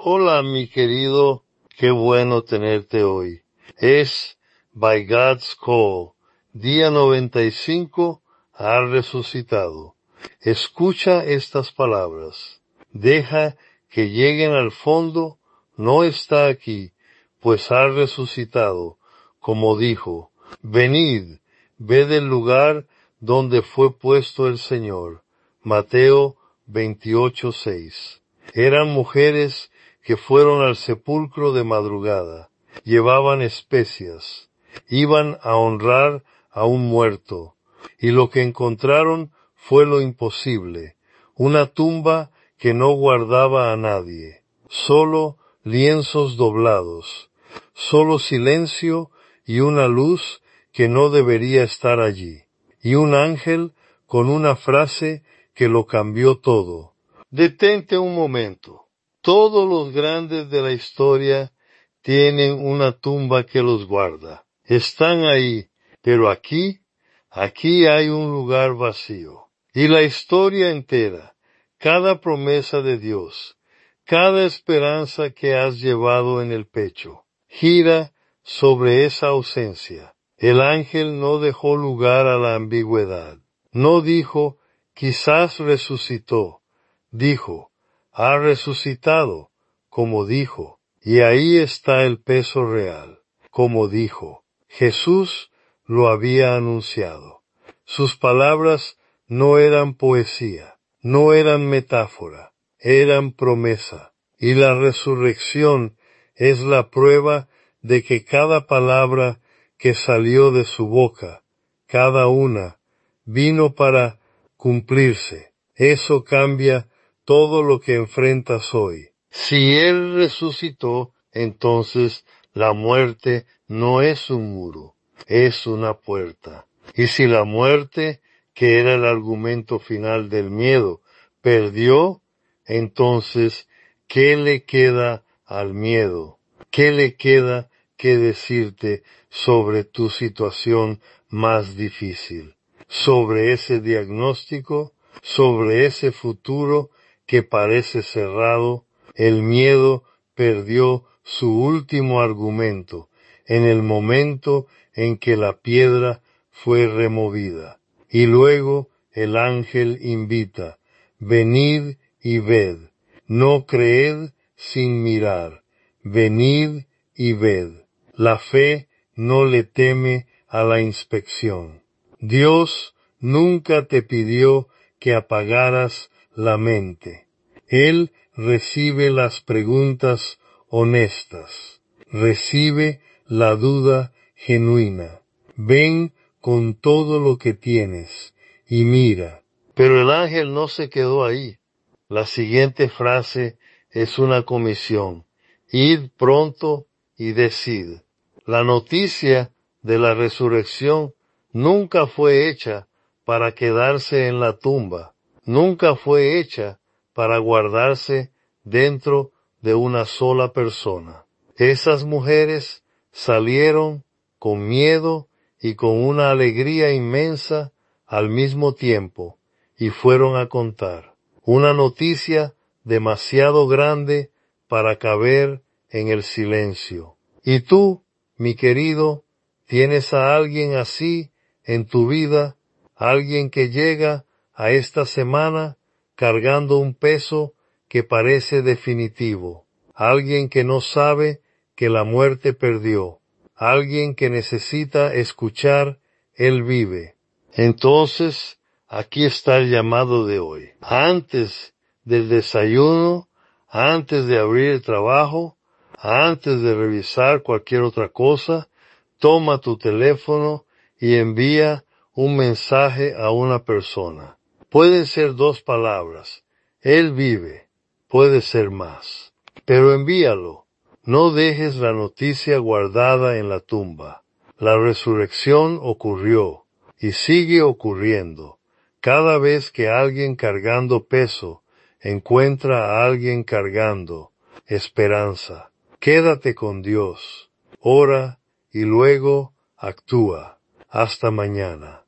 Hola, mi querido, qué bueno tenerte hoy. Es By God's Call, día 95, ha resucitado. Escucha estas palabras. Deja que lleguen al fondo, no está aquí, pues ha resucitado, como dijo. Venid, ved el lugar donde fue puesto el Señor. Mateo 28:6. Eran mujeres que fueron al sepulcro de madrugada, llevaban especias, iban a honrar a un muerto, y lo que encontraron fue lo imposible, una tumba que no guardaba a nadie, solo lienzos doblados, solo silencio y una luz que no debería estar allí, y un ángel con una frase que lo cambió todo. Detente un momento. Todos los grandes de la historia tienen una tumba que los guarda. Están ahí, pero aquí hay un lugar vacío. Y la historia entera, cada promesa de Dios, cada esperanza que has llevado en el pecho, gira sobre esa ausencia. El ángel no dejó lugar a la ambigüedad. No dijo, quizás resucitó. Dijo, ha resucitado, como dijo, y ahí está el peso real, como dijo. Jesús lo había anunciado. Sus palabras no eran poesía, no eran metáfora, eran promesa. Y la resurrección es la prueba de que cada palabra que salió de su boca, cada una, vino para cumplirse. Eso cambia todo lo que enfrentas hoy. Si Él resucitó, entonces la muerte no es un muro, es una puerta. Y si la muerte, que era el argumento final del miedo, perdió, entonces, ¿qué le queda al miedo? ¿Qué le queda que decirte sobre tu situación más difícil? Sobre ese diagnóstico, sobre ese futuro que parece cerrado, el miedo perdió su último argumento en el momento en que la piedra fue removida. Y luego el ángel invita, venid y ved, no creed sin mirar, venid y ved. La fe no le teme a la inspección. Dios nunca te pidió que apagaras la mente. Él recibe las preguntas honestas, recibe la duda genuina. Ven con todo lo que tienes y mira. Pero el ángel no se quedó ahí. La siguiente frase es una comisión. Id pronto y decid. La noticia de la resurrección nunca fue hecha para quedarse en la tumba, nunca fue hecha para guardarse dentro de una sola persona. Esas mujeres salieron con miedo y con una alegría inmensa al mismo tiempo y fueron a contar una noticia demasiado grande para caber en el silencio. Y tú, mi querido, ¿tienes a alguien así en tu vida? Alguien que llega a esta semana cargando un peso que parece definitivo. Alguien que no sabe que la muerte perdió. Alguien que necesita escuchar, Él vive. Entonces, aquí está el llamado de hoy. Antes del desayuno, antes de abrir el trabajo, antes de revisar cualquier otra cosa, toma tu teléfono y envía un mensaje a una persona. Pueden ser 2 palabras. Él vive. Puede ser más. Pero envíalo. No dejes la noticia guardada en la tumba. La resurrección ocurrió y sigue ocurriendo. Cada vez que alguien cargando peso encuentra a alguien cargando esperanza. Quédate con Dios. Ora y luego actúa. Hasta mañana.